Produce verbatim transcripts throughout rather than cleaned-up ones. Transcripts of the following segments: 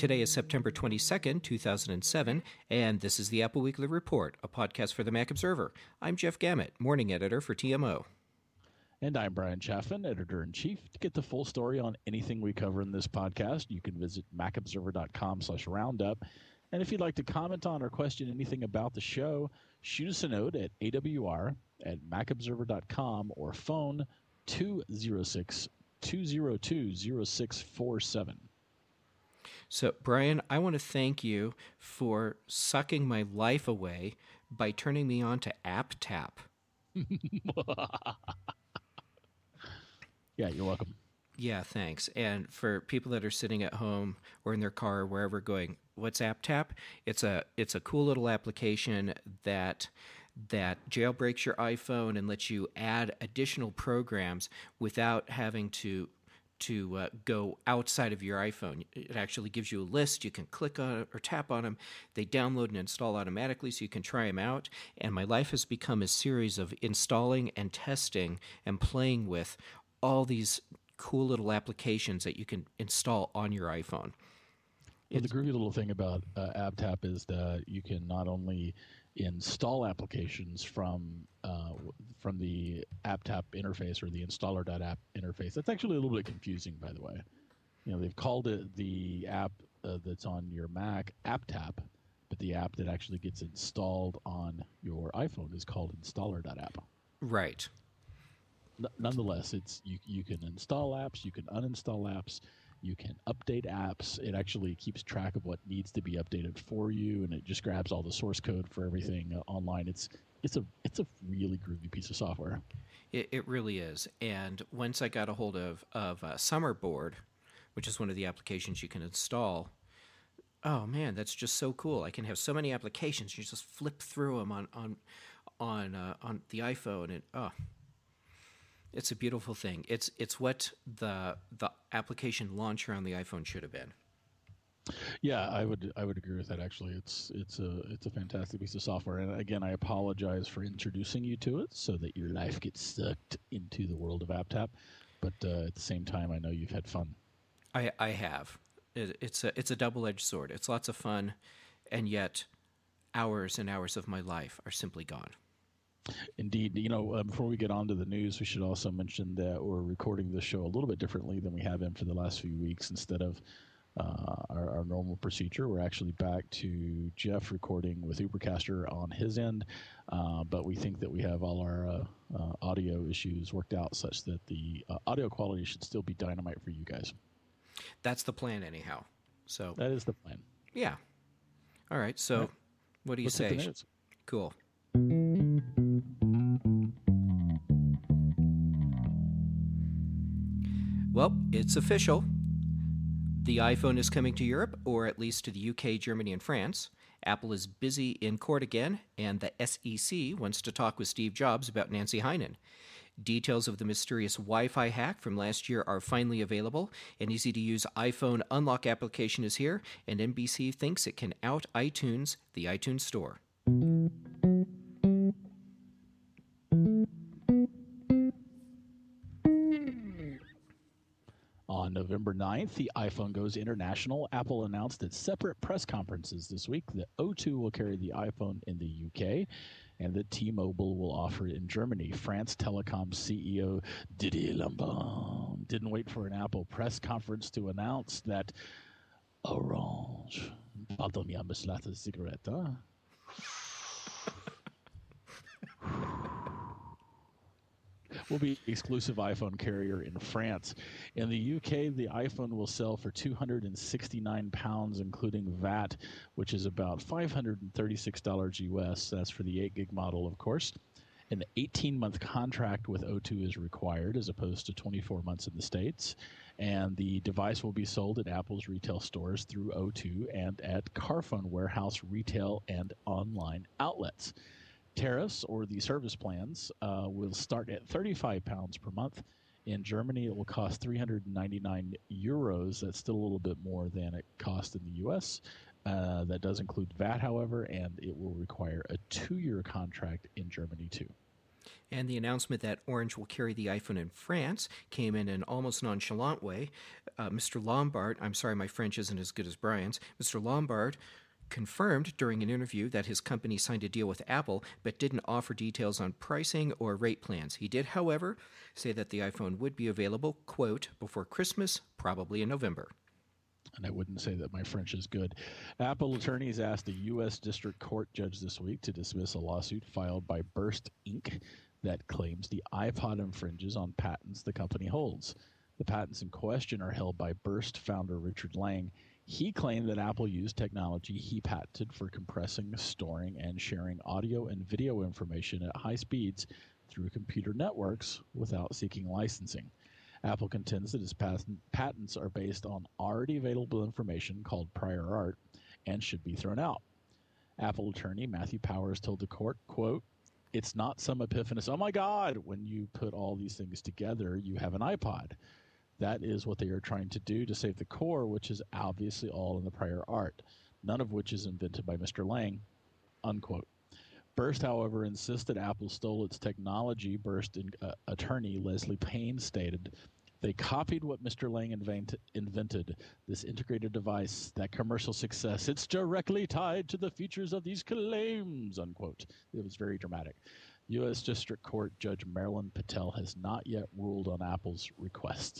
Today is September twenty-second, two thousand seven, and this is the Apple Weekly Report, a podcast for the Mac Observer. I'm Jeff Gamet, morning editor for T M O. And I'm Brian Chaffin, editor-in-chief. To get the full story on anything we cover in this podcast, you can visit macobserver.com slash roundup. And if you'd like to comment on or question anything about the show, shoot us a note at A W R at macobserver dot com or phone two oh six, two oh two, oh six four seven. So, Brian, I want to thank you for sucking my life away by turning me on to AppTap. Yeah, you're welcome. Yeah, thanks. And for people that are sitting at home or in their car or wherever going, what's AppTap? It's a it's a cool little application that that jailbreaks your iPhone and lets you add additional programs without having to to uh, go outside of your iPhone. It actually gives you a list. You can click on it or tap on them. They download and install automatically so you can try them out. And my life has become a series of installing and testing and playing with all these cool little applications that you can install on your iPhone. Well, the groovy little thing about uh, AppTap is that you can not only install applications from uh, from the AppTap interface or the installer.app interface. That's actually a little bit confusing, by the way. You know, they've called it the app uh, that's on your Mac AppTap, but the app that actually gets installed on your iPhone is called installer.app. Right. N- nonetheless, it's you you can install apps, you can uninstall apps, you can update apps. It actually keeps track of what needs to be updated for you, and it just grabs all the source code for everything uh, online. It's it's a it's a really groovy piece of software. It, it really is. And once I got a hold of of uh, Summerboard, which is one of the applications you can install, oh man, that's just so cool. I can have so many applications. You just flip through them on on on uh, on the iPhone, and oh. It's a beautiful thing. It's it's what the the application launcher on the iPhone should have been. Yeah, I would I would agree with that. Actually, it's it's a it's a fantastic piece of software. And again, I apologize for introducing you to it so that your life gets sucked into the world of AppTap. But uh, at the same time, I know you've had fun. I I have. It, it's a it's a double-edged sword. It's lots of fun, and yet hours and hours of my life are simply gone. Indeed. You know, uh, before we get on to the news, we should also mention that we're recording this show a little bit differently than we have been for the last few weeks. Instead of uh, our, our normal procedure, we're actually back to Jeff recording with Ubercaster on his end. Uh, but we think that we have all our uh, uh, audio issues worked out such that the uh, audio quality should still be dynamite for you guys. That's the plan anyhow. So that is the plan. Yeah. All right. So all right. What do you Let's say? hit the news. Cool. Well, it's official. The iPhone is coming to Europe, or at least to the U K, Germany, and France. Apple is busy in court again, and the S E C wants to talk with Steve Jobs about Nancy Heinen. Details of the mysterious Wi-Fi hack from last year are finally available. An easy-to-use iPhone unlock application is here, and N B C thinks it can out iTunes, the iTunes Store. On November ninth, the iPhone goes international. Apple announced at separate press conferences this week that O two will carry the iPhone in the U K and that T-Mobile will offer it in Germany. France Telecom C E O Didier Lambaud didn't wait for an Apple press conference to announce that Orange, pardon me, I mislight a cigarette, huh? will be exclusive iPhone carrier in France. In the U K, the iPhone will sell for two hundred sixty-nine pounds, including V A T, which is about five hundred thirty-six dollars U S. That's for the eight gig model, of course. An eighteen-month contract with O two is required, as opposed to twenty-four months in the States. And the device will be sold at Apple's retail stores through O two and at Carphone Warehouse retail and online outlets. Tariffs, or the service plans, uh, will start at thirty-five pounds per month. In Germany, it will cost three hundred ninety-nine euros. That's still a little bit more than it cost in the U S. Uh, that does include V A T, however, and it will require a two-year contract in Germany, too. And the announcement that Orange will carry the iPhone in France came in an almost nonchalant way. Uh, Mister Lombard, I'm sorry, my French isn't as good as Brian's. Mister Lombard confirmed during an interview that his company signed a deal with Apple but didn't offer details on pricing or rate plans. He did, however, say that the iPhone would be available, quote, before Christmas, probably in November. And I wouldn't say that my French is good. Apple attorneys asked a U S District Court judge this week to dismiss a lawsuit filed by Burst Incorporated that claims the iPod infringes on patents the company holds. The patents in question are held by Burst founder Richard Lang. He claimed that Apple used technology he patented for compressing, storing, and sharing audio and video information at high speeds through computer networks without seeking licensing. Apple contends that its patent, patents are based on already available information called prior art and should be thrown out. Apple attorney Matthew Powers told the court, quote, "It's not some epiphanous, oh my God, when you put all these things together, you have an iPod. That is what they are trying to do to save the core, which is obviously all in the prior art, none of which is invented by Mister Lang," unquote. Burst, however, insists that Apple stole its technology. Burst in, uh, attorney Leslie Payne stated, "They copied what Mister Lang invent, invented, this integrated device, that commercial success. It's directly tied to the features of these claims," unquote. It was very dramatic. U S District Court Judge Marilyn Patel has not yet ruled on Apple's request.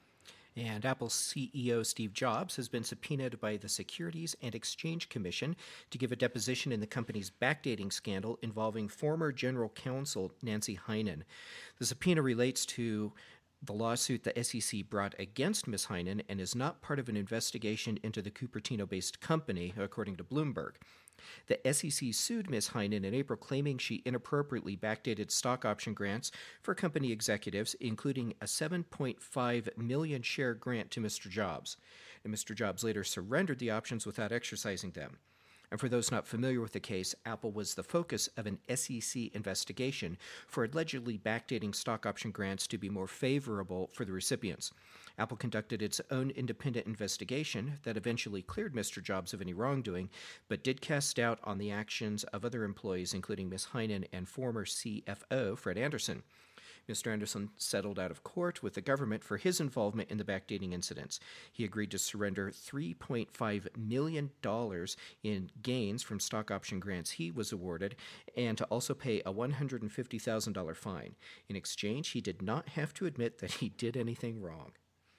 And Apple's C E O Steve Jobs has been subpoenaed by the Securities and Exchange Commission to give a deposition in the company's backdating scandal involving former General Counsel Nancy Heinen. The subpoena relates to the lawsuit the S E C brought against Miz Heinen and is not part of an investigation into the Cupertino-based company, according to Bloomberg. The S E C sued Miz Heinen in April, claiming she inappropriately backdated stock option grants for company executives, including a seven point five million share grant to Mister Jobs. And Mister Jobs later surrendered the options without exercising them. And for those not familiar with the case, Apple was the focus of an S E C investigation for allegedly backdating stock option grants to be more favorable for the recipients. Apple conducted its own independent investigation that eventually cleared Mister Jobs of any wrongdoing, but did cast doubt on the actions of other employees, including Miz Heinen and former C F O Fred Anderson. Mister Anderson settled out of court with the government for his involvement in the backdating incidents. He agreed to surrender three point five million dollars in gains from stock option grants he was awarded and to also pay a one hundred fifty thousand dollars fine. In exchange, he did not have to admit that he did anything wrong.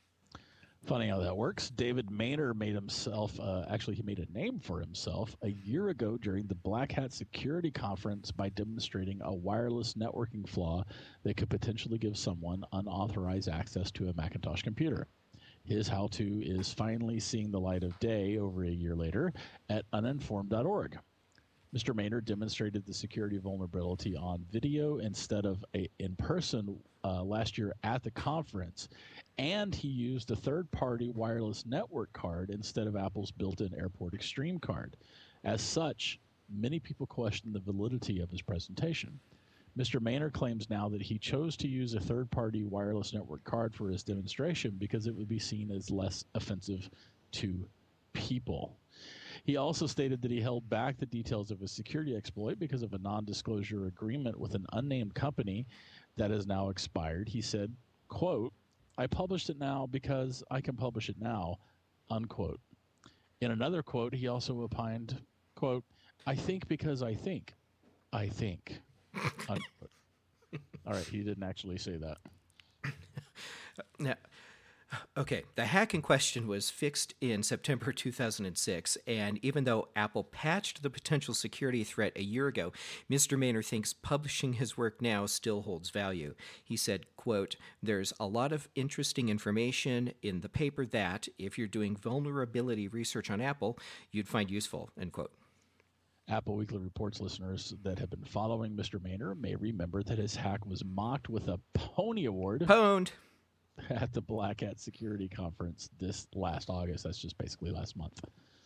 Funny how that works. David Maynard made himself, uh, actually he made a name for himself a year ago during the Black Hat Security Conference by demonstrating a wireless networking flaw that could potentially give someone unauthorized access to a Macintosh computer. His how-to is finally seeing the light of day over a year later at uninformed dot org. Mister Maynard demonstrated the security vulnerability on video instead of a, in person uh, last year at the conference, and he used a third-party wireless network card instead of Apple's built-in Airport Extreme card. As such, many people question the validity of his presentation. Mister Maynard claims now that he chose to use a third-party wireless network card for his demonstration because it would be seen as less offensive to people. He also stated that he held back the details of his security exploit because of a non-disclosure agreement with an unnamed company that has now expired. He said, quote, "I published it now because I can publish it now," unquote. In another quote, he also opined, quote, "I think because I think, I think," unquote. All right, he didn't actually say that. Now, okay, the hack in question was fixed in September two thousand six, and even though Apple patched the potential security threat a year ago, Mister Maynard thinks publishing his work now still holds value. He said, quote, "There's a lot of interesting information in the paper that, if you're doing vulnerability research on Apple, you'd find useful," end quote. Apple Weekly Reports listeners that have been following Mister Maynard may remember that his hack was mocked with a Pony Award. Pwned. At the Black Hat Security Conference this last August. That's just basically last month.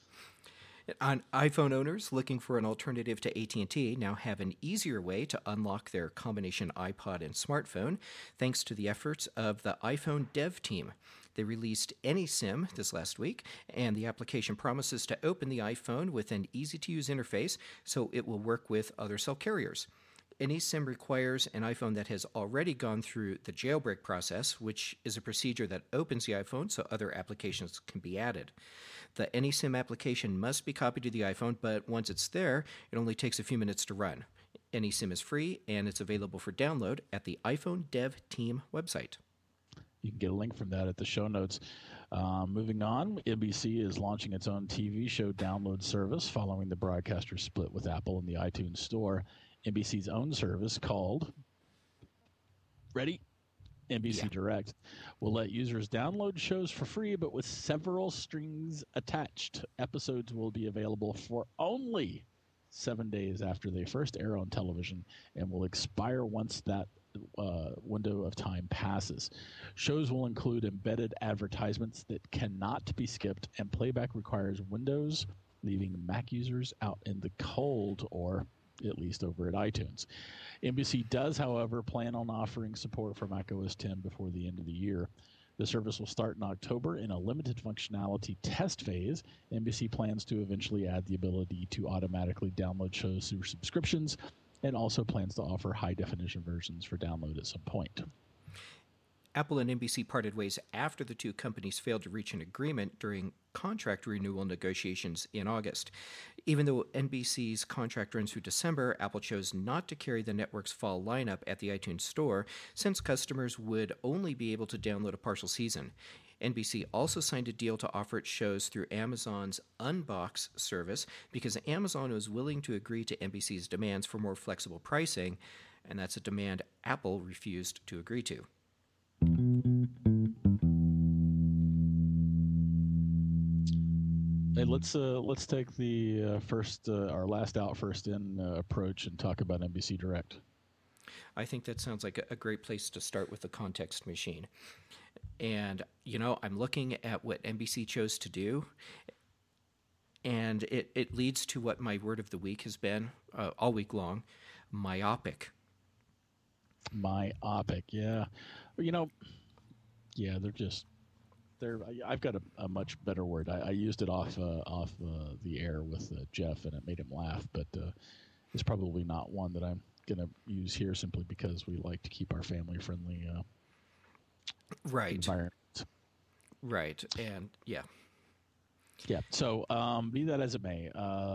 On iPhone owners looking for an alternative to A T and T now have an easier way to unlock their combination iPod and smartphone thanks to the efforts of the iPhone dev team. They released AnySIM this last week, and the application promises to open the iPhone with an easy-to-use interface so it will work with other cell carriers. Any SIM requires an iPhone that has already gone through the jailbreak process, which is a procedure that opens the iPhone so other applications can be added. The AnySIM application must be copied to the iPhone, but once it's there, it only takes a few minutes to run. AnySIM is free, and it's available for download at the iPhone Dev Team website. You can get a link from that at the show notes. Um, moving on, N B C is launching its own T V show download service following the broadcaster split with Apple in the iTunes Store. N B C's own service called, ready? N B C yeah. Direct will let users download shows for free, but with several strings attached. Episodes will be available for only seven days after they first air on television and will expire once that uh, window of time passes. Shows will include embedded advertisements that cannot be skipped, and playback requires Windows, leaving Mac users out in the cold, or at least over at iTunes. N B C does, however, plan on offering support for Mac O S ten before the end of the year. The service will start in October in a limited functionality test phase. N B C plans to eventually add the ability to automatically download shows through subscriptions, and also plans to offer high-definition versions for download at some point. Apple and N B C parted ways after the two companies failed to reach an agreement during contract renewal negotiations in August. Even though N B C's contract runs through December, Apple chose not to carry the network's fall lineup at the iTunes Store, since customers would only be able to download a partial season. N B C also signed a deal to offer its shows through Amazon's Unbox service because Amazon was willing to agree to N B C's demands for more flexible pricing, and that's a demand Apple refused to agree to. Hey, let's uh, let's take the uh, first, uh, our last out, first in uh, approach and talk about N B C Direct. I think that sounds like a, a great place to start with the context machine. And, you know, I'm looking at what N B C chose to do, and it, it leads to what my word of the week has been uh, all week long, myopic. Myopic, yeah. You know, yeah, they're just, they're, I've got a, a much better word. I, I used it off uh, off uh, the air with uh, Jeff, and it made him laugh, but uh, it's probably not one that I'm going to use here simply because we like to keep our family-friendly uh, right. environment. Right, and yeah. Yeah, so um, be that as it may,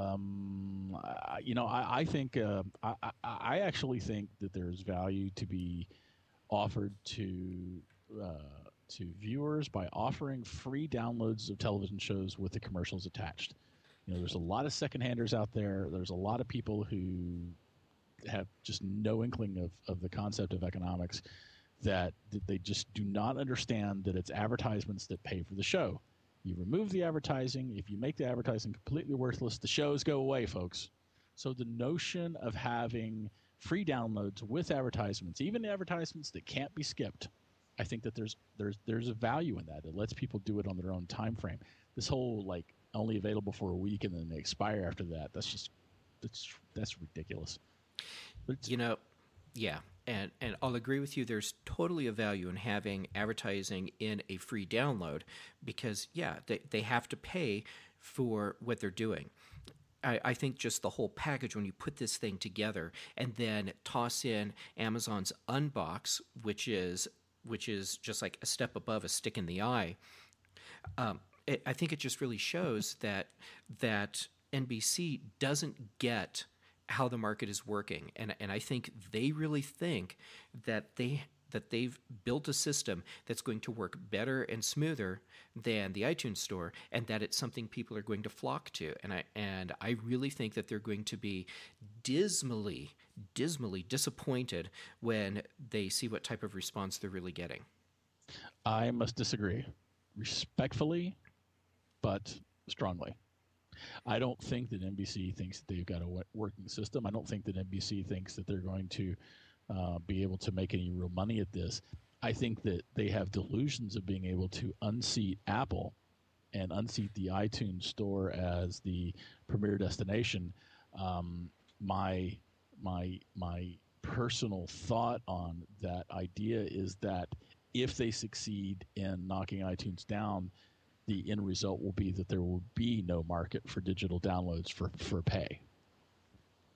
um, I, you know, I, I think, uh, I, I actually think that there's value to be offered to uh, to viewers by offering free downloads of television shows with the commercials attached. You know, there's a lot of second-handers out there. There's a lot of people who have just no inkling of, of the concept of economics, that, that they just do not understand that it's advertisements that pay for the show. You remove the advertising. If you make the advertising completely worthless, the shows go away, folks. So the notion of having free downloads with advertisements, even advertisements that can't be skipped, I think that there's there's there's a value in that. It lets people do it on their own time frame. This whole like only available for a week and then they expire after that, that's just that's that's ridiculous. You know, yeah, and and I'll agree with you. There's totally a value in having advertising in a free download because, yeah, they, they have to pay for what they're doing. I, I think just the whole package, when you put this thing together and then toss in Amazon's Unbox, which is which is just like a step above a stick in the eye, um, it, I think it just really shows that that N B C doesn't get how the market is working, and and I think they really think that they that they've built a system that's going to work better and smoother than the iTunes Store, and that it's something people are going to flock to. And I and I really think that they're going to be dismally, dismally disappointed when they see what type of response they're really getting. I must disagree, respectfully, but strongly. I don't think that N B C thinks that they've got a working system. I don't think that N B C thinks that they're going to uh, be able to make any real money at this. I think that they have delusions of being able to unseat Apple and unseat the iTunes Store as the premier destination. Um, my my my personal thought on that idea is that if they succeed in knocking iTunes down, the end result will be that there will be no market for digital downloads for, for pay.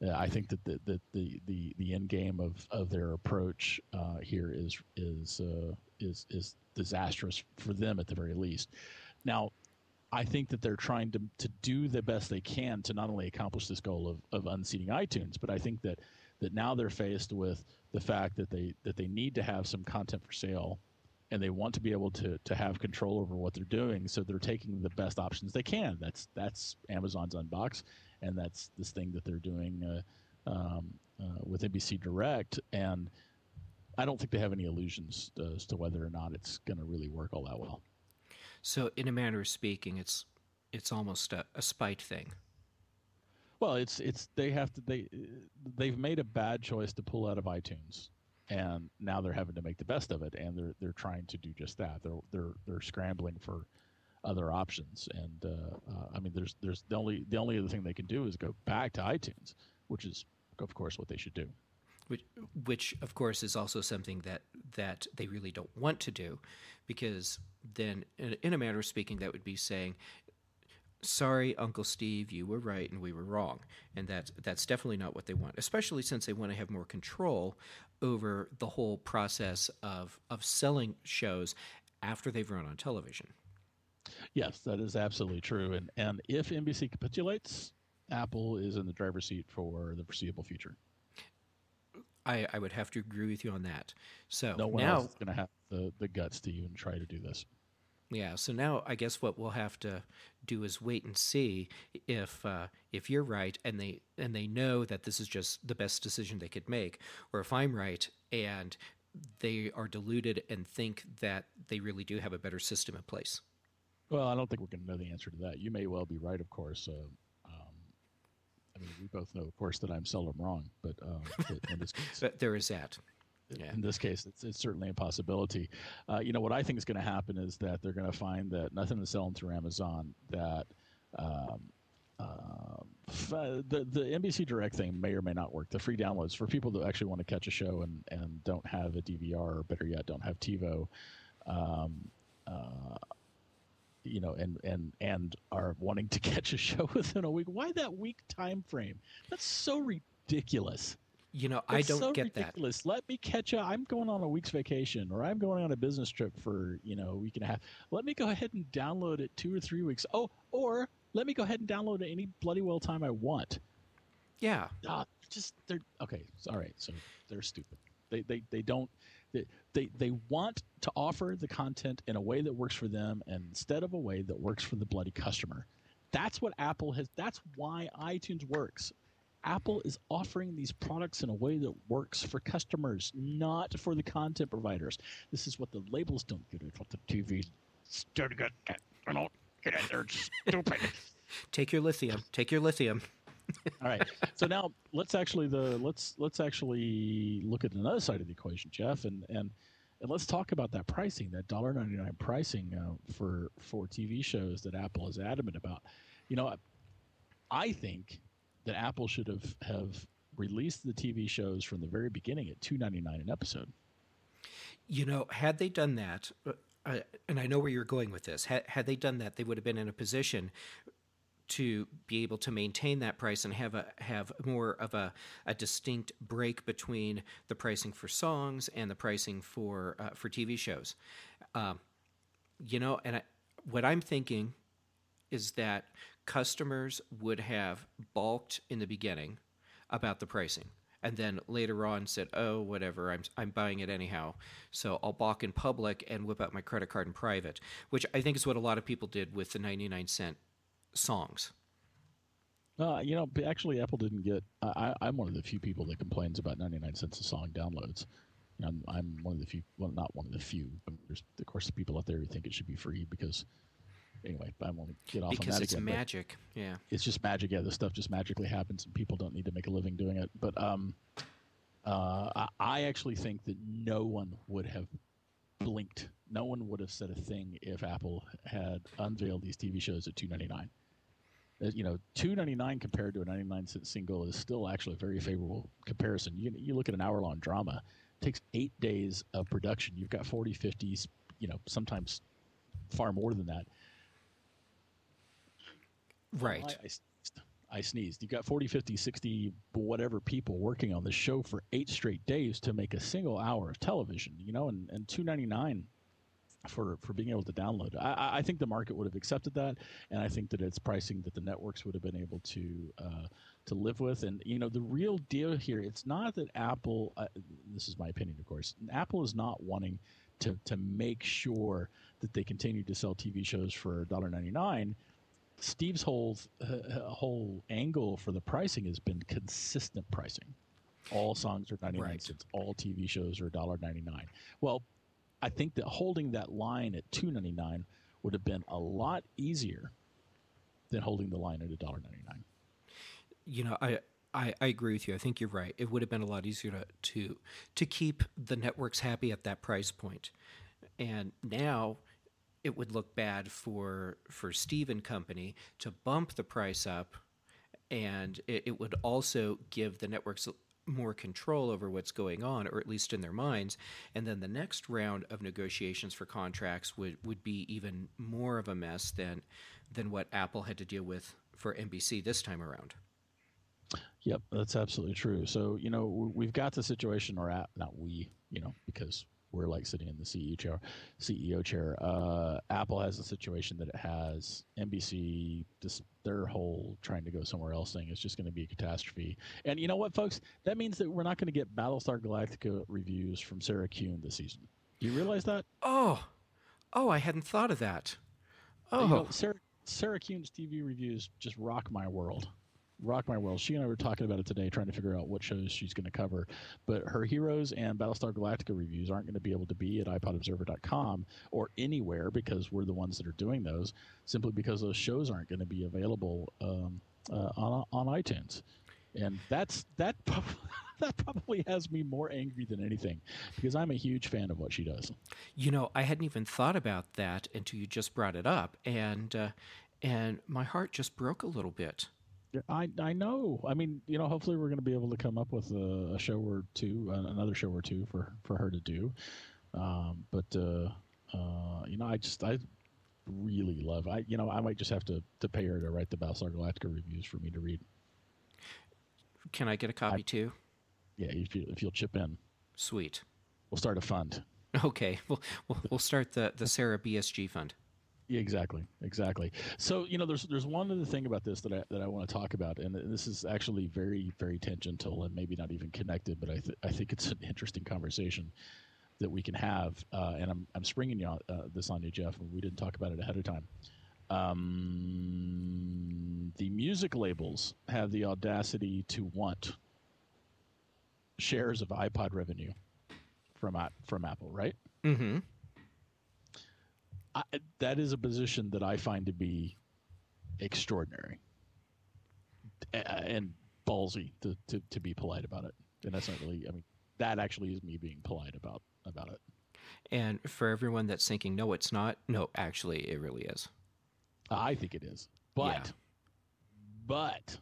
Uh, I think that the the, the, the, the end game of, of their approach uh, here is is uh, is is disastrous for them at the very least. Now, I think that they're trying to to do the best they can to not only accomplish this goal of, of unseating iTunes, but I think that, that now they're faced with the fact that they that they need to have some content for sale, and they want to be able to to have control over what they're doing. So they're taking the best options they can. That's that's Amazon's Unbox, and that's this thing that they're doing uh, um, uh, with N B C Direct. And I don't think they have any illusions as to whether or not it's going to really work all that well. So, in a manner of speaking, it's it's almost a, a spite thing. Well, it's it's they have to they they've made a bad choice to pull out of iTunes, and now they're having to make the best of it, and they're they're trying to do just that. They're they're they're scrambling for other options, and uh, uh, I mean, there's there's the only the only other thing they can do is go back to iTunes, which is of course what they should do. Which, which of course is also something that that they really don't want to do, because then, in, in a manner of speaking, that would be saying, sorry, Uncle Steve, you were right and we were wrong. And that, that's definitely not what they want, especially since they want to have more control over the whole process of, of selling shows after they've run on television. Yes, that is absolutely true. And, and if N B C capitulates, Apple is in the driver's seat for the foreseeable future. I, I would have to agree with you on that. So no one now, else is going to have the, the guts to even try to do this. Yeah, so now I guess what we'll have to do is wait and see if uh, if you're right and they and they know that this is just the best decision they could make, or if I'm right and they are deluded and think that they really do have a better system in place. Well, I don't think we're going to know the answer to that. You may well be right, of course. Uh, um, I mean, we both know, of course, that I'm seldom wrong, but um, in this case, but there is that. Yeah. In this case, it's, it's certainly a possibility. Uh, you know, what I think is going to happen is that they're going to find that nothing is selling through Amazon, that um, uh, the, the N B C Direct thing may or may not work. The free downloads for people that actually want to catch a show and, and don't have a D V R, or better yet, don't have TiVo, um, uh, you know, and, and, and are wanting to catch a show within a week. Why that week time frame? That's so ridiculous. You know, That's I don't so get ridiculous. that. Let me catch up. I'm going on a week's vacation, or I'm going on a business trip for, you know, a week and a half. Let me go ahead and download it two or three weeks. Oh, or let me go ahead and download it any bloody well time I want. Yeah. Uh, just they're okay. All right. So they're stupid. They they they don't. They, they they want to offer the content in a way that works for them, and instead of a way that works for the bloody customer. That's what Apple has. That's why iTunes works. Apple is offering these products in a way that works for customers, not for the content providers. This is what the labels don't get. It's what the T V don't get. I don't get it. They're stupid. Take your lithium. Take your lithium. All right. So now let's actually the let's let's actually look at another side of the equation, Jeff, and and, and let's talk about that pricing, that one dollar ninety-nine pricing uh, for for T V shows that Apple is adamant about. You know, I think that Apple should have, have released the T V shows from the very beginning at two ninety-nine an episode. You know, had they done that, uh, and I know where you're going with this, had, had they done that, they would have been in a position to be able to maintain that price and have a have more of a, a distinct break between the pricing for songs and the pricing for uh, for T V shows. Um, you know, and I, what I'm thinking is that customers would have balked in the beginning about the pricing, and then later on said, "Oh, whatever, I'm I'm buying it anyhow." So I'll balk in public and whip out my credit card in private, which I think is what a lot of people did with the ninety-nine cent songs. Uh, you know, actually, Apple didn't get. I, I'm one of the few people that complains about ninety-nine cents a song downloads. You know, I'm, I'm one of the few. Well, not one of the few. But there's, of course, the people out there who think it should be free because. Anyway, I won't get off because on that it's again. magic. Yeah, it's just magic. Yeah, this stuff just magically happens, and people don't need to make a living doing it. But um, uh, I, I actually think that no one would have blinked. No one would have said a thing if Apple had unveiled these T V shows at two ninety-nine. You know, two ninety-nine compared to a ninety-nine cent single is still actually a very favorable comparison. You you look at an hour long drama, it takes eight days of production. You've got forty, fifty, you know, sometimes far more than that. right. I, I sneezed. You got forty, fifty, sixty, whatever people working on the show for eight straight days to make a single hour of television, you know, and, and two ninety-nine for for being able to download. I, I think the market would have accepted that, and I think that it's pricing that the networks would have been able to uh, to live with. And you know, the real deal here, it's not that Apple. Uh, this is my opinion, of course. Apple is not wanting to to make sure that they continue to sell T V shows for one dollar ninety-nine. Steve's whole uh, whole angle for the pricing has been consistent pricing. All songs are ninety-nine Right. cents. All T V shows are one dollar ninety-nine. Well, I think that holding that line at two ninety-nine would have been a lot easier than holding the line at one dollar ninety-nine. You know, I, I I agree with you. I think you're right. It would have been a lot easier to to to keep the networks happy at that price point. And now it would look bad for for Steve and company to bump the price up, and it, it would also give the networks more control over what's going on, or at least in their minds. And then the next round of negotiations for contracts would, would be even more of a mess than than what Apple had to deal with for N B C this time around. Yep, that's absolutely true. So, you know, we've got the situation, or at, not we, you know, because we're like sitting in the C E O chair. C E O chair. Uh, Apple has a situation that it has. N B C, this, their whole trying to go somewhere else thing is just going to be a catastrophe. And you know what, folks? That means that we're not going to get Battlestar Galactica reviews from Sarah Kuhn this season. Do you realize that? Oh, oh, I hadn't thought of that. Oh, You know, Sarah, Sarah Kuhn's T V reviews just rock my world. Rock my world. She and I were talking about it today, trying to figure out what shows she's going to cover. But her Heroes and Battlestar Galactica reviews aren't going to be able to be at i pod observer dot com or anywhere because we're the ones that are doing those, simply because those shows aren't going to be available um, uh, on on iTunes. And that's that. That probably has me more angry than anything, because I'm a huge fan of what she does. you know, I hadn't even thought about that until you just brought it up, and uh, and my heart just broke a little bit. Yeah, I I know. I mean, you know, hopefully we're going to be able to come up with a, a show or two, uh, another show or two for, for her to do. Um, but uh, uh, you know, I just I really love. I you know I might just have to, to pay her to write the Battlestar Galactica reviews for me to read. Can I get a copy I, too? Yeah, if you if you'll chip in, Sweet. we'll start a fund. Okay, we'll we'll, we'll start the the Sarah B S G fund. Yeah, exactly, exactly. So you know, there's there's one other thing about this that I that I want to talk about, and this is actually very very tangential and maybe not even connected, but I th- I think it's an interesting conversation that we can have. Uh, and I'm I'm springing you on, uh, this on you, Jeff. We didn't talk about it ahead of time. Um, the music labels have the audacity to want shares of iPod revenue from from Apple, right? Mm-hmm. I, that is a position that I find to be extraordinary and ballsy, to, to, to be polite about it. And that's not really, I mean, that actually is me being polite about, about it. And for everyone that's thinking, no, it's not. No, actually, it really is. I think it is. But, Yeah. but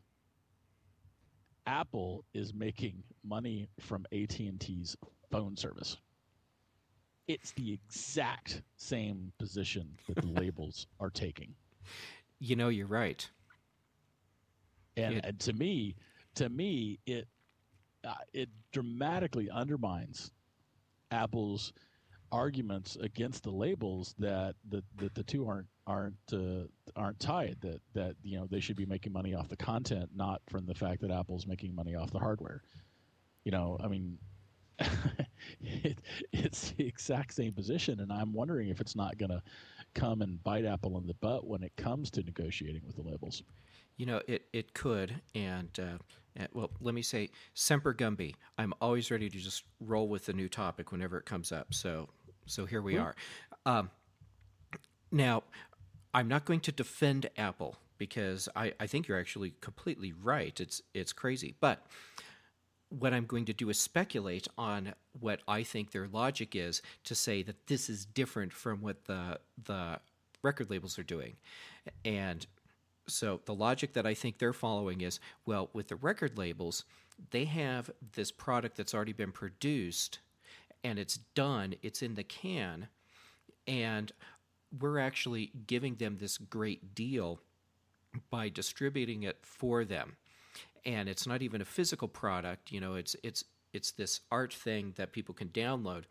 Apple is making money from A T and T's phone service. It's the exact same position that the labels are taking. You know, you're right. And, It- and to me, to me, it uh, it dramatically undermines Apple's arguments against the labels that the, that the two aren't aren't uh, aren't tied. That that you know they should be making money off the content, not from the fact that Apple's making money off the hardware. You know, I mean. it, it's the exact same position, and I'm wondering if it's not going to come and bite Apple in the butt when it comes to negotiating with the labels. You know, it, it could. And, uh, and, well, let me say, Semper Gumby. I'm always ready to just roll with the new topic whenever it comes up. So, so here we are. Um, now, I'm not going to defend Apple because I, I think you're actually completely right. It's it's crazy. But what I'm going to do is speculate on what I think their logic is to say that this is different from what the the record labels are doing. And so the logic that I think they're following is, well, with the record labels, they have this product that's already been produced and it's done, it's in the can, and we're actually giving them this great deal by distributing it for them. And it's not even a physical product, you know, it's it's it's this art thing that people can download.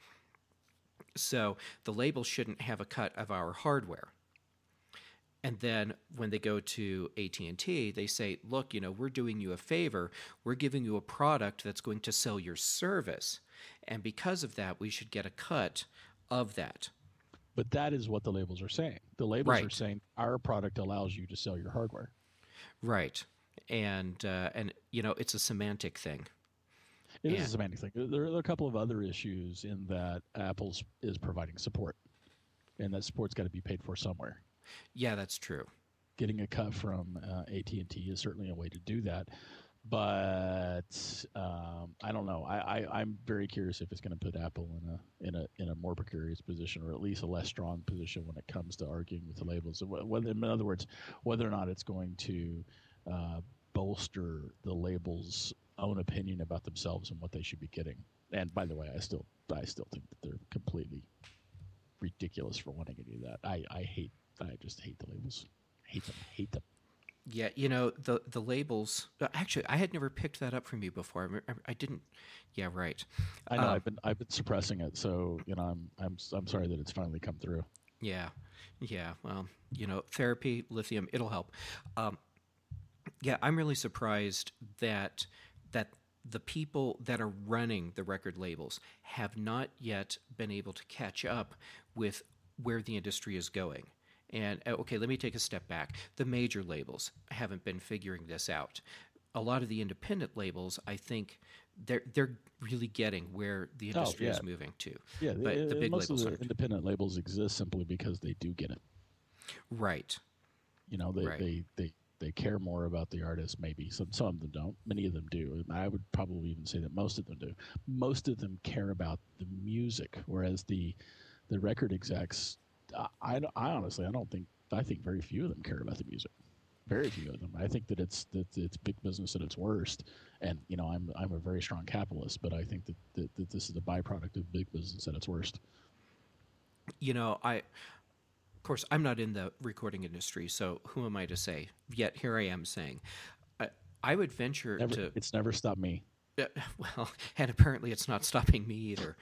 So the label shouldn't have a cut of our hardware. And then when they go to A T and T, they say, look, you know, we're doing you a favor. We're giving you a product that's going to sell your service. And because of that, we should get a cut of that. But that is what the labels are saying. The labels right. are saying our product allows you to sell your hardware. Right. And, uh, and you know, it's a semantic thing. It and, is a semantic thing. There, there are a couple of other issues in that Apple is providing support. And that support's got to be paid for somewhere. Yeah, that's true. Getting a cut from uh, A T and T is certainly a way to do that. But um, I don't know. I, I, I'm very curious if it's going to put Apple in a in a in a more precarious position, or at least a less strong position when it comes to arguing with the labels. Whether, in other words, whether or not it's going to uh, bolster the labels' own opinion about themselves and what they should be getting. And by the way, I still I still think that they're completely ridiculous for wanting to do that. I, I hate I just hate the labels. Hate them. Hate them. Yeah, you know, the the labels. Actually, I had never picked that up from you before. I, I didn't. Yeah, right. I know. Um, I've been I've been suppressing it, so you know, I'm I'm I'm sorry that it's finally come through. Yeah, yeah. Well, you know, therapy, lithium, it'll help. Um, yeah, I'm really surprised that that the people that are running the record labels have not yet been able to catch up with where the industry is going. And okay, let me take a step back. The major labels haven't been figuring this out. A lot of the independent labels, I think, they're they're really getting where the industry oh, yeah. is moving to. Yeah, but it, the big most labels of the aren't. Independent labels exist simply because they do get it. Right. You know, they right. they, they they care more about the artist. Maybe some some of them don't. Many of them do. I would probably even say that most of them do. Most of them care about the music, whereas the the record execs. I, I honestly, I don't think, I think very few of them care about the music. Very few of them. I think that it's that it's big business at its worst. And, you know, I'm I'm a very strong capitalist, but I think that, that, that this is a byproduct of big business at its worst. You know, I, of course, I'm not in the recording industry, so who am I to say? Yet here I am saying, I, I would venture never, to... It's never stopped me. Uh, well, and apparently it's not stopping me either.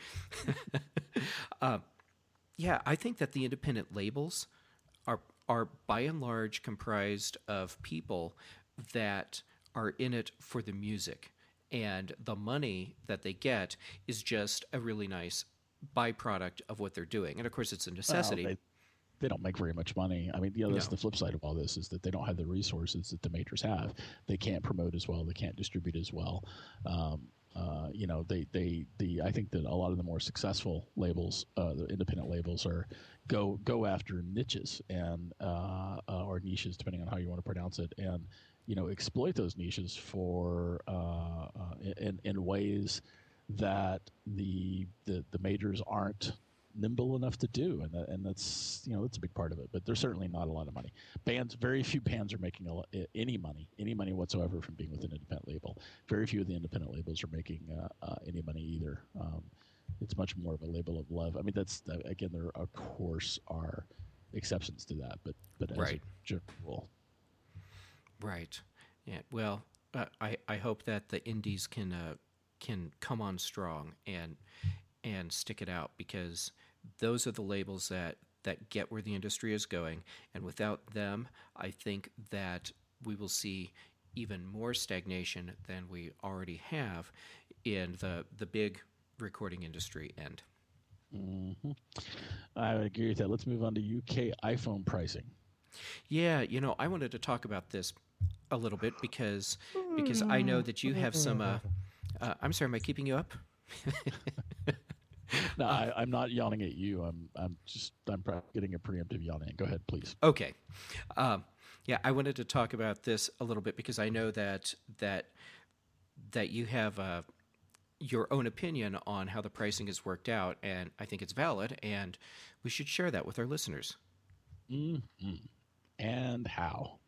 uh, Yeah, I think that the independent labels are are by and large comprised of people that are in it for the music, and the money that they get is just a really nice byproduct of what they're doing. And of course, it's a necessity. Well, they, they don't make very much money. I mean, you know, that's no. the flip side of all this is that they don't have the resources that the majors have. They can't promote as well. They can't distribute as well. Um, Uh, you know, they, they, the, I think that a lot of the more successful labels, uh, the independent labels, are go go after niches and uh, uh, or niches, depending on how you want to pronounce it, and you know, exploit those niches for uh, uh, in in ways that the the, the majors aren't nimble enough to do, and that, and that's you know that's a big part of it. But there's certainly not a lot of money. Bands, very few bands are making a lot, any money, any money whatsoever from being with an independent label. Very few of the independent labels are making uh, uh, any money either. Um, it's much more of a label of love. I mean, that's again, there of course are exceptions to that, but but as right. a general rule. Right. Yeah. Well, uh, I I hope that the indies can uh, can come on strong and and stick it out, because those are the labels that, that get where the industry is going. And without them, I think that we will see even more stagnation than we already have in the, the big recording industry end. Mm-hmm. I would agree with that. Let's move on to U K iPhone pricing. Yeah, you know, I wanted to talk about this a little bit because because I know that you have some... Uh, uh, I'm sorry, am I keeping you up? No, I, I'm not yawning at you. I'm I'm just I'm getting a preemptive yawning. Go ahead, please. Okay. Um, yeah, I wanted to talk about this a little bit because I know that that that you have uh, your own opinion on how the pricing has worked out, and I think it's valid, and we should share that with our listeners. Mm-hmm. And how?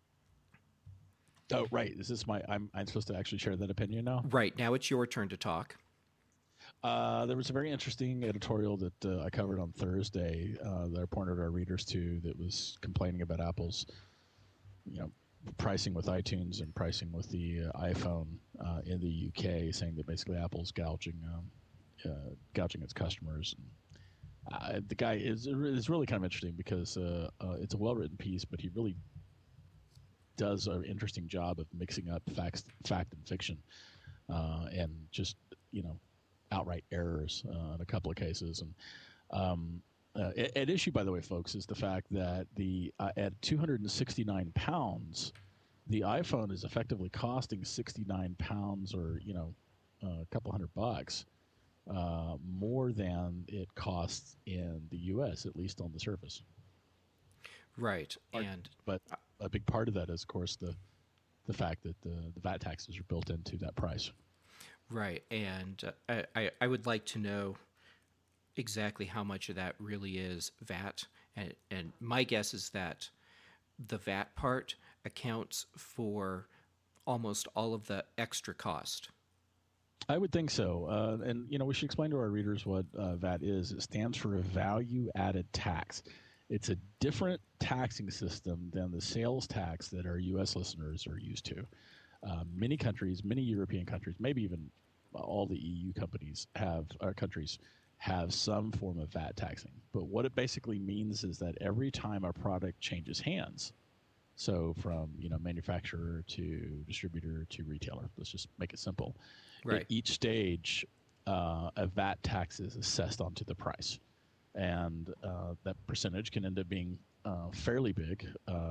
Oh, right. Is this my? I'm I'm supposed to actually share that opinion now. Right now, it's your turn to talk. Uh, there was a very interesting editorial that uh, I covered on Thursday uh, that I pointed our readers to that was complaining about Apple's you know, pricing with iTunes and pricing with the uh, iPhone uh, in the U K, saying that basically Apple's gouging um, uh, gouging its customers. And, uh, the guy is is really kind of interesting because uh, uh, it's a well written piece, but he really does an interesting job of mixing up facts, fact and fiction, uh, and just you know outright errors uh, in a couple of cases. And um, uh, at, at issue, by the way, folks, is the fact that the uh, at two hundred sixty-nine pounds, the iPhone is effectively costing sixty-nine pounds, or you know, uh, a couple hundred bucks uh, more than it costs in the U S, at least on the surface. Right, and but a big part of that is, of course, the the fact that the, the V A T taxes are built into that price. Right, and uh, I I would like to know exactly how much of that really is V A T, and and my guess is that the V A T part accounts for almost all of the extra cost. I would think so, uh, and you know we should explain to our readers what uh, V A T is. It stands for a value-added tax. It's a different taxing system than the sales tax that our U S listeners are used to. Uh, many countries, many European countries, maybe even all the E U companies have uh, countries have some form of V A T taxing. But what it basically means is that every time a product changes hands, so from you know manufacturer to distributor to retailer, let's just make it simple. Right. At each stage, uh, a V A T tax is assessed onto the price, and uh, that percentage can end up being uh, fairly big.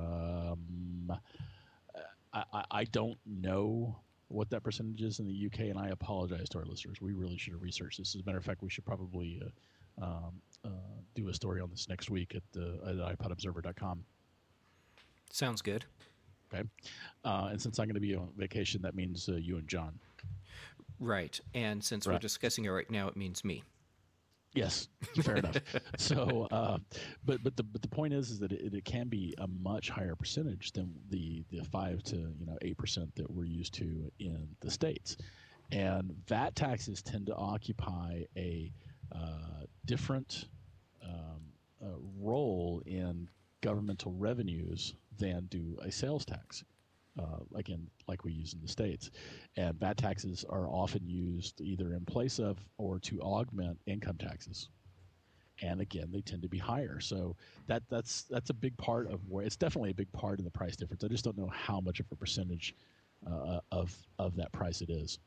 Um, I, I, I don't know what that percentage is in the U K, and I apologize to our listeners. We really should have researched this. As a matter of fact, we should probably uh, um, uh, do a story on this next week at, the, at i pod observer dot com. Sounds good. Okay. Uh, and since I'm going to be on vacation, that means uh, you and John. Right. And since right. we're discussing it right now, it means me. Yes, fair enough. So, uh, but but the but the point is, is that it, it can be a much higher percentage than the the five to you know eight percent that we're used to in the States, and V A T taxes tend to occupy a uh, different um, uh, role in governmental revenues than do a sales tax. Uh, again, like we use in the States. And V A T taxes are often used either in place of or to augment income taxes. And again, they tend to be higher. So that that's that's a big part of where it's definitely a big part of the price difference. I just don't know how much of a percentage uh, of of that price it is.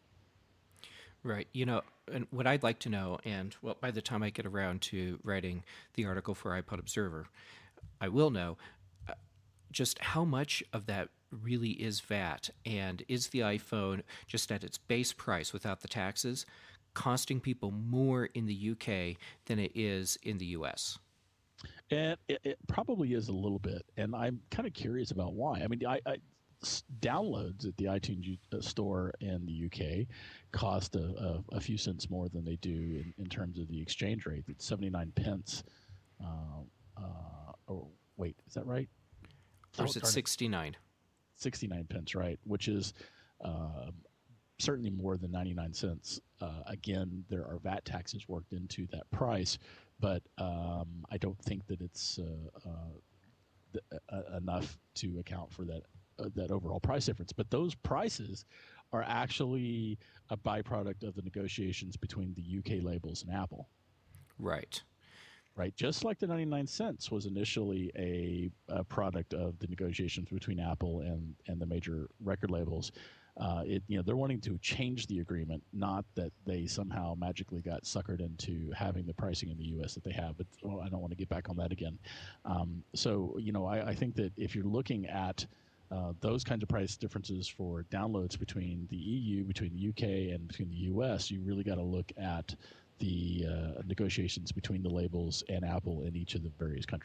Right. You know, and what I'd like to know, and well, by the time I get around to writing the article for iPod Observer, I will know uh, just how much of that really is V A T, and is the iPhone just at its base price without the taxes costing people more in the U K than it is in the U S? And it, it probably is a little bit, and I'm kind of curious about why. I mean, I, I downloads at the iTunes store in the U K cost a, a, a few cents more than they do in, in terms of the exchange rate. It's seventy-nine pence. Uh, uh, oh, wait, is that right? Or is it sixty-nine? sixty-nine pence, right, which is uh, certainly more than ninety-nine cents. Uh, again, there are V A T taxes worked into that price, but um, I don't think that it's uh, uh, th- uh, enough to account for that uh, that overall price difference. But those prices are actually a byproduct of the negotiations between the U K labels and Apple. Right. Right, just like the ninety-nine cents was initially a, a product of the negotiations between Apple and, and the major record labels. Uh, it you know they're wanting to change the agreement, not that they somehow magically got suckered into having the pricing in the U S that they have. But well, I don't want to get back on that again. Um, so you know I, I think that if you're looking at uh, those kinds of price differences for downloads between the E U, between the U K, and between the U S, you really got to look at the uh, negotiations between the labels and Apple in each of the various countries.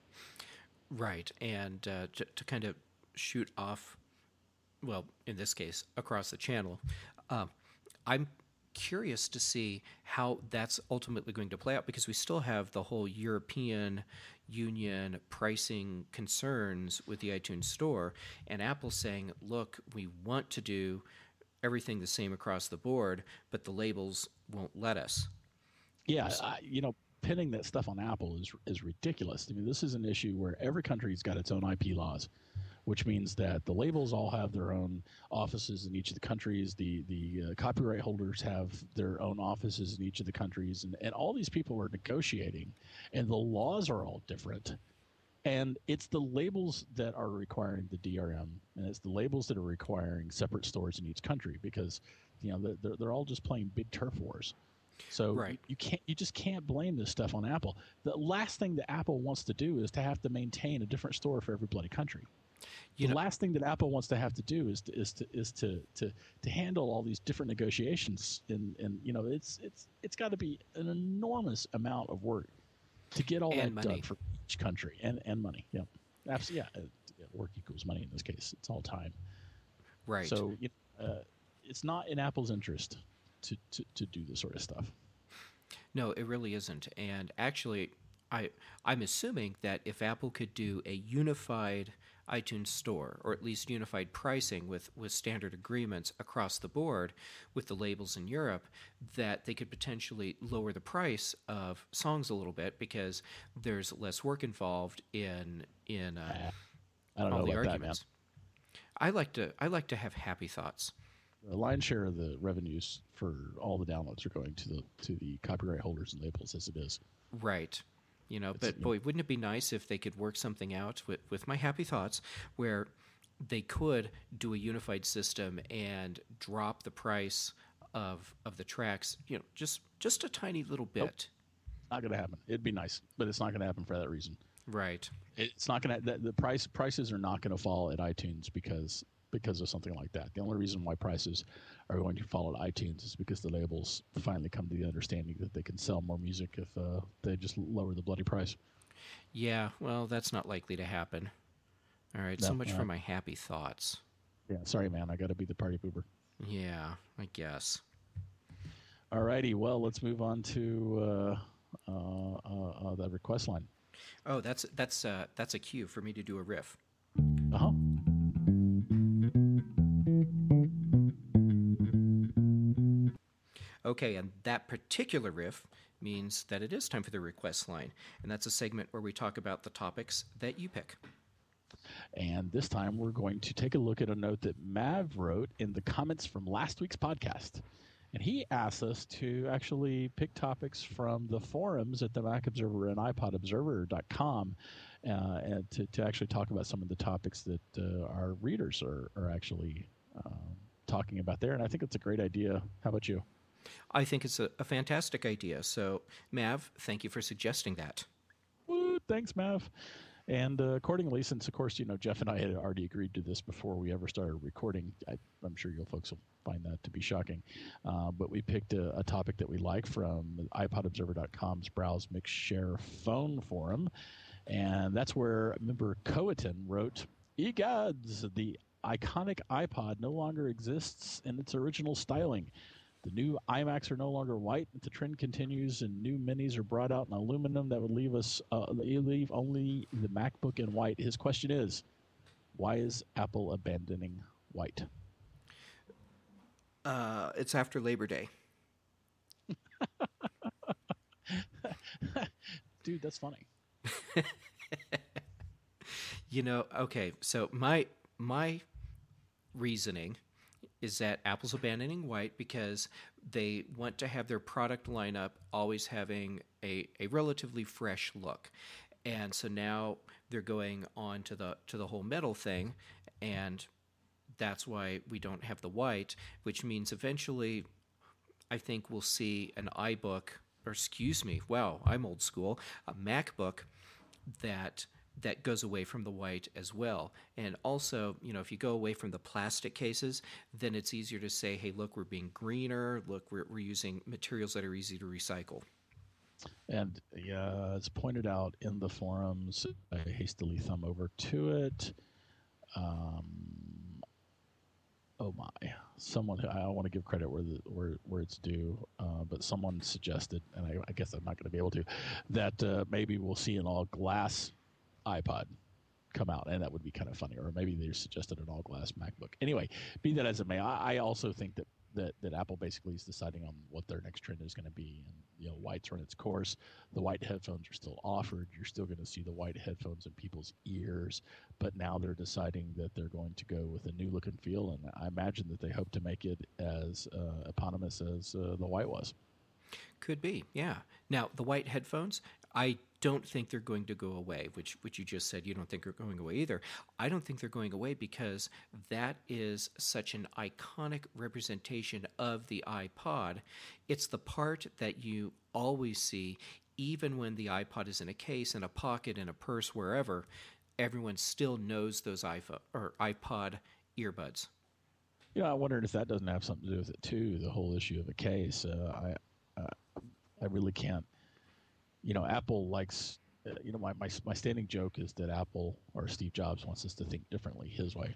Right, and uh, to, to kind of shoot off, well, in this case, across the channel, uh, I'm curious to see how that's ultimately going to play out, because we still have the whole European Union pricing concerns with the iTunes Store, and Apple saying, look, we want to do everything the same across the board, but the labels won't let us. Yeah, I, you know, pinning that stuff on Apple is is ridiculous. I mean, this is an issue where every country's got its own I P laws, which means that the labels all have their own offices in each of the countries. The the uh, copyright holders have their own offices in each of the countries, and, and all these people are negotiating, and the laws are all different. And it's the labels that are requiring the D R M, and it's the labels that are requiring separate stores in each country because, you know, they're they're all just playing big turf wars. So Right. you, you can't you just can't blame this stuff on Apple. The last thing that Apple wants to do is to have to maintain a different store for every bloody country. You the know, last thing that Apple wants to have to do is to, is to is to, to to handle all these different negotiations, and and you know it's it's it's got to be an enormous amount of work to get all And that money. done for each country, and and money. Yeah, absolutely. Yeah, uh, yeah, work equals money in this case. It's all time. right. So you know, uh, it's not in Apple's interest to, to to do this sort of stuff. No, it really isn't. And actually, I I'm assuming that if Apple could do a unified iTunes store, or at least unified pricing with, with standard agreements across the board with the labels in Europe, that they could potentially lower the price of songs a little bit because there's less work involved in in uh, I don't all know the about arguments. I like to I like to have happy thoughts. that, man. The lion's share of the revenues for all the downloads are going to the to the copyright holders and labels as it is. Right. You know, It's, but you know, boy, wouldn't it be nice if they could work something out with, with my happy thoughts where they could do a unified system and drop the price of of the tracks, you know, just just a tiny little bit. not going to happen. It'd be nice, but it's not going to happen for that reason. Right. It's not going to the, the price prices are not going to fall at iTunes because because of something like that. The only reason why prices are going to fall at iTunes is because the labels finally come to the understanding that they can sell more music if uh, they just lower the bloody price. Yeah, well, that's not likely to happen. All right, so No, much uh, for my happy thoughts. Yeah, sorry, man. I got to be the party pooper. Yeah, I guess. All righty. Well, let's move on to uh, uh, uh, uh, the request line. Oh, that's that's uh, that's a cue for me to do a riff. Uh huh. Okay, and that particular riff means that it is time for the request line, and that's a segment where we talk about the topics that you pick. And this time we're going to take a look at a note that Mav wrote in the comments from last week's podcast. And he asked us to actually pick topics from the forums at the Mac Observer and iPod Observer dot com uh, and to, to actually talk about some of the topics that uh, our readers are, are actually um, talking about there. And I think it's a great idea. How about you? I think it's a, a fantastic idea. So, Mav, thank you for suggesting that. Woo, thanks, Mav. And uh, accordingly, since, of course, you know, Jeff and I had already agreed to this before we ever started recording, I, I'm sure you folks will find that to be shocking. Uh, but we picked a, a topic that we like from iPod Observer dot com's Browse Mix Share Phone Forum. And that's where member Coaton wrote, Egads, the iconic iPod no longer exists in its original styling. The new iMacs are no longer white. The trend continues, and new minis are brought out in aluminum that would leave us uh, leave only the MacBook in white. His question is, why is Apple abandoning white? Uh, it's after Labor Day. Dude, that's funny. You know, okay, so my my reasoning is that Apple's abandoning white because they want to have their product lineup always having a, a relatively fresh look. And so now they're going on to the to the whole metal thing, and that's why we don't have the white, which means eventually I think we'll see an iBook, or excuse me, wow, I'm old school, a MacBook that that goes away from the white as well. And also, you know, if you go away from the plastic cases, then it's easier to say, hey, look, we're being greener. Look, we're, we're using materials that are easy to recycle. And yeah, as pointed out in the forums, I hastily thumb over to it. Um, oh my! Someone I want to give credit where the where where it's due, uh, but someone suggested, and I, I guess I'm not going to be able to, that uh, maybe we'll see an all glass iPod come out, and that would be kind of funny. Or maybe they suggested an all glass MacBook. Anyway, be that as it may, I, I also think that that, that Apple basically is deciding on what their next trend is going to be. And, you know, white's run its course. The white headphones are still offered. You're still going to see the white headphones in people's ears. But now they're deciding that they're going to go with a new look and feel. And I imagine that they hope to make it as uh, eponymous as uh, the white was. Could be, yeah. Now, the white headphones, I don't think they're going to go away, which which you just said you don't think are going away either. I don't think they're going away because that is such an iconic representation of the iPod. It's the part that you always see, even when the iPod is in a case, in a pocket, in a purse, wherever. Everyone still knows those iPhone or iPod earbuds. You know, I wondered if that doesn't have something to do with it too. The whole issue of a case. Uh, I uh, I really can't. You know, Apple likes. Uh, you know, my, my my standing joke is that Apple or Steve Jobs wants us to think differently his way,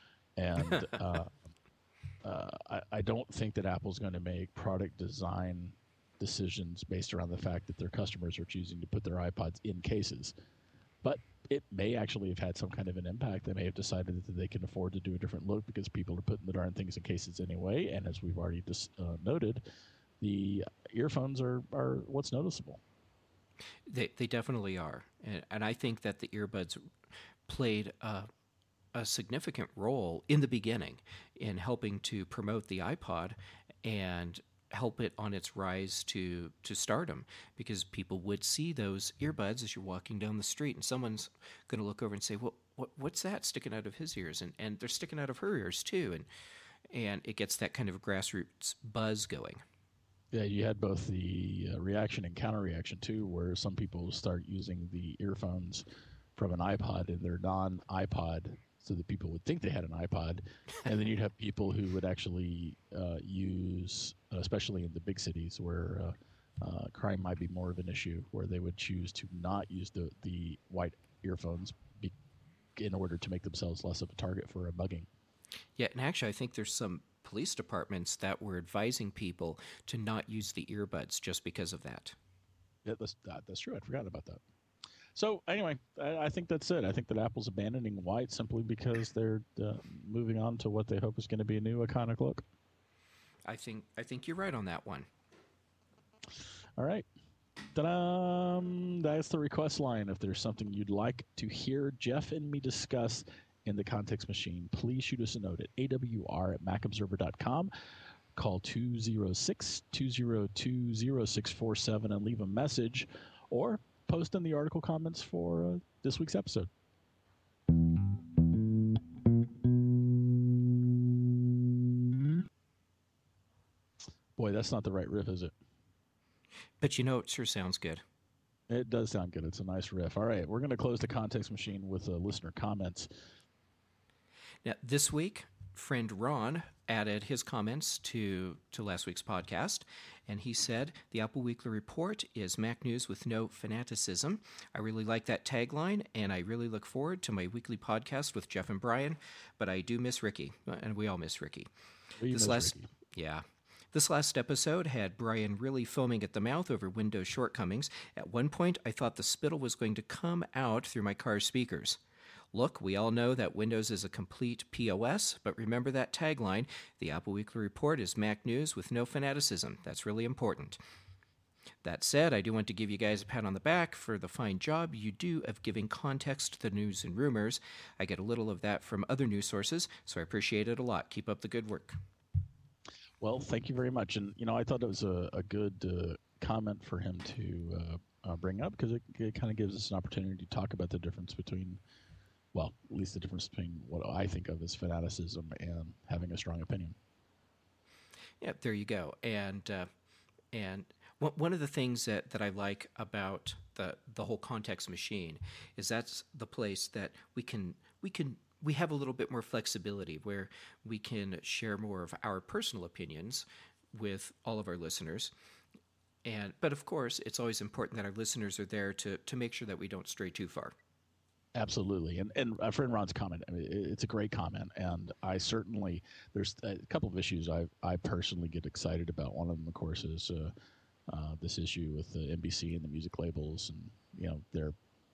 and uh, uh, I, I don't think that Apple's going to make product design decisions based around the fact that their customers are choosing to put their iPods in cases. But it may actually have had some kind of an impact. They may have decided that they can afford to do a different look because people are putting the darn things in cases anyway. And as we've already just uh, noted, the earphones are, are what's noticeable. They they definitely are, and, and I think that the earbuds played a, a significant role in the beginning in helping to promote the iPod and help it on its rise to to stardom, because people would see those earbuds as you're walking down the street, and someone's going to look over and say, "What what what's that sticking out of his ears?" And and they're sticking out of her ears too, and and it gets that kind of grassroots buzz going. Yeah, you had both the uh, reaction and counter reaction too, where some people start using the earphones from an iPod in their non-iPod, so that people would think they had an iPod, and then you'd have people who would actually uh, use, especially in the big cities where uh, uh, crime might be more of an issue, where they would choose to not use the the white earphones be, in order to make themselves less of a target for a mugging. Yeah, and actually, I think there's some police departments that were advising people to not use the earbuds just because of that. Yeah, that's that, that's true. I forgot about that. So anyway, I, I think that's it. I think that Apple's abandoning white simply because they're uh, moving on to what they hope is going to be a new iconic look. I think I think you're right on that one. All right. Ta-da! That's the request line. If there's something you'd like to hear Jeff and me discuss in the Context Machine, please shoot us a note at A W R at mac observer dot com. Call two oh six, two oh two, oh six four seven and leave a message, or post in the article comments for uh, this week's episode. Boy, that's not the right riff, is it? But you know, it sure sounds good. It does sound good. It's a nice riff. All right, we're going to close the Context Machine with uh, listener comments. Now, this week, friend Ron added his comments to, to last week's podcast, and he said, "The Apple Weekly Report is Mac news with no fanaticism. I really like that tagline, and I really look forward to my weekly podcast with Jeff and Brian, but I do miss Ricky," and we all miss Ricky. We this miss last, Ricky. Yeah. This last episode had Brian really foaming at the mouth over Windows shortcomings. At one point, I thought the spittle was going to come out through my car's speakers. Look, we all know that Windows is a complete P O S, but remember that tagline, the Apple Weekly Report is Mac news with no fanaticism. That's really important. That said, I do want to give you guys a pat on the back for the fine job you do of giving context to the news and rumors. I get a little of that from other news sources, so I appreciate it a lot. Keep up the good work. Well, thank you very much. And, you know, I thought it was a, a good uh, comment for him to uh, uh, bring up, because it, it kind of gives us an opportunity to talk about the difference between, well, at least the difference between what I think of as fanaticism and having a strong opinion. Yeah, there you go. And uh, and one of the things that, that I like about the the whole Context Machine is that's the place that we can we can we have a little bit more flexibility, where we can share more of our personal opinions with all of our listeners. And but of course, it's always important that our listeners are there to to make sure that we don't stray too far. Absolutely. And and uh, friend Ron's comment, I mean, it's a great comment. And I certainly, there's a couple of issues I I personally get excited about. One of them, of course, is uh, uh, this issue with the N B C and the music labels, and, you know, their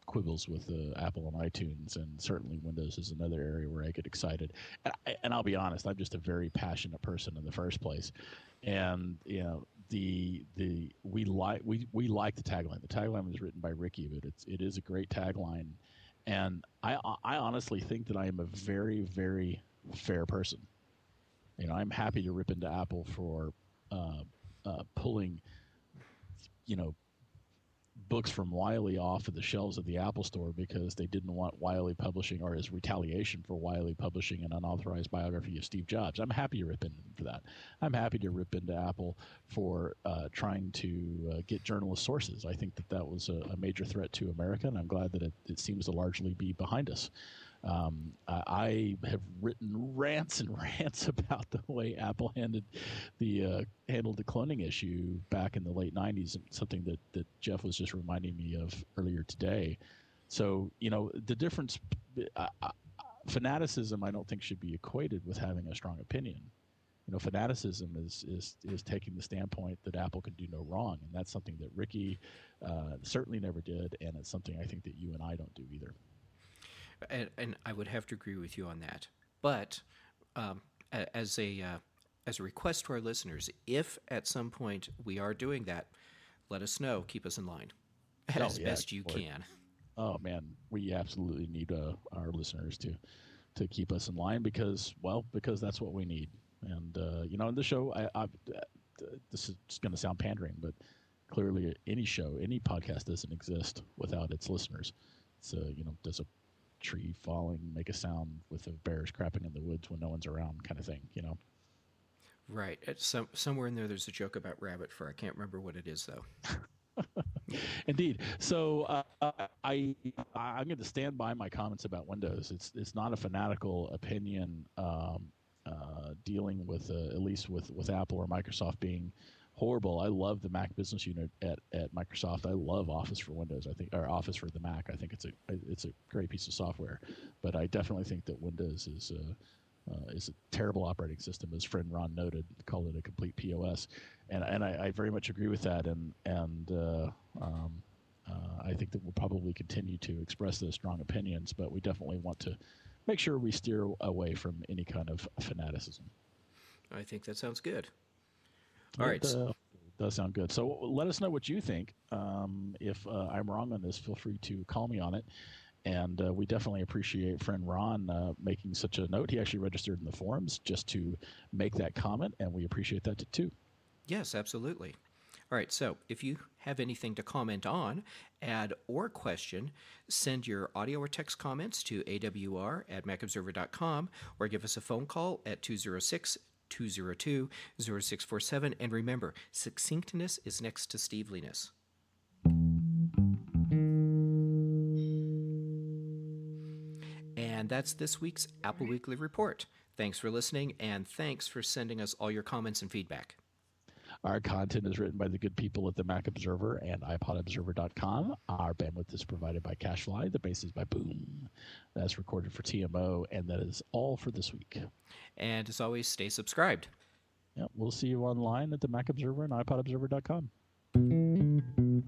quibbles with uh, Apple and iTunes, and certainly Windows is another area where I get excited. And, I, and I'll be honest, I'm just a very passionate person in the first place, and you know the the we like we we like the tagline. The tagline was written by Ricky, but it's it is a great tagline, and I I honestly think that I am a very very fair person. You know, I'm happy to rip into Apple for uh, uh, pulling, you know, books from Wiley off of the shelves of the Apple Store because they didn't want Wiley publishing, or as retaliation for Wiley publishing an unauthorized biography of Steve Jobs. I'm happy to rip into them for that. I'm happy to rip into Apple for uh, trying to uh, get journalist sources. I think that that was a, a major threat to America, and I'm glad that it, it seems to largely be behind us. Um, I have written rants and rants about the way Apple handled the uh, handled the cloning issue back in the late nineties, something that, that Jeff was just reminding me of earlier today. So, you know, the difference, uh, uh, fanaticism, I don't think should be equated with having a strong opinion. You know, fanaticism is, is, is taking the standpoint that Apple can do no wrong, and that's something that Ricky uh, certainly never did, and it's something I think that you and I don't do either. And, and I would have to agree with you on that. But um, as a uh, as a request to our listeners, if at some point we are doing that, let us know. Keep us in line as oh, yeah, best you or, can. Oh man, we absolutely need uh, our listeners to to keep us in line because, well, because that's what we need. And uh, you know, in the show, I, I've, uh, this is going to sound pandering, but clearly, any show, any podcast doesn't exist without its listeners. So, you know, does a tree falling make a sound with the bears crapping in the woods when no one's around, kind of thing, you know? Right. It's some, somewhere in there, there's a joke about rabbit fur. I can't remember what it is, though. Indeed. So uh, I I'm going to stand by my comments about Windows. It's it's not a fanatical opinion um, uh, dealing with uh, at least with, with Apple or Microsoft being horrible. I love the Mac business unit at, at Microsoft. I love Office for Windows. I think, or Office for the Mac. I think it's a it's a great piece of software. But I definitely think that Windows is a, uh, is a terrible operating system, as friend Ron noted. Called it a complete P O S, and and I, I very much agree with that. And and uh, um, uh, I think that we'll probably continue to express those strong opinions. But we definitely want to make sure we steer away from any kind of fanaticism. I think that sounds good. All right. It uh, does sound good. So let us know what you think. Um, if uh, I'm wrong on this, feel free to call me on it. And uh, we definitely appreciate friend Ron uh, making such a note. He actually registered in the forums just to make that comment, and we appreciate that too. Yes, absolutely. All right, so if you have anything to comment on, add, or question, send your audio or text comments to A W R at mac observer dot com or give us a phone call at two oh six, two oh two, oh six four seven. And remember, succinctness is next to steveliness. And that's this week's Apple Weekly Report. Thanks for listening, and thanks for sending us all your comments and feedback. Our content is written by the good people at the Mac Observer and i pod observer dot com. Our bandwidth is provided by CacheFly. The bass is by Boom. That's recorded for T M O, and that is all for this week. And as always, stay subscribed. Yeah, we'll see you online at the Mac Observer and i pod observer dot com.